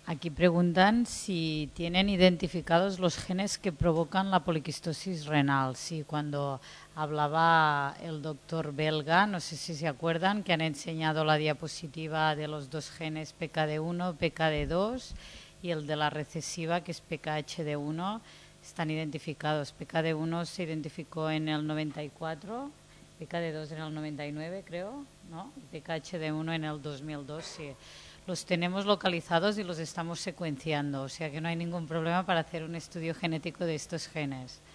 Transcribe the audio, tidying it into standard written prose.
Aquí preguntan si tienen identificados los genes que provocan la poliquistosis renal. Sí, cuando hablaba el doctor belga, no sé si se acuerdan, que han enseñado la diapositiva de los dos genes PKD1, PKD2 y el de la recesiva, que es PKHD1, están identificados. PKD1 se identificó en el 94, PKD2 en el 99, creo, ¿no? PKHD1 en el 2002, sí. Los tenemos localizados y los estamos secuenciando, o sea que no hay ningún problema para hacer un estudio genético de estos genes.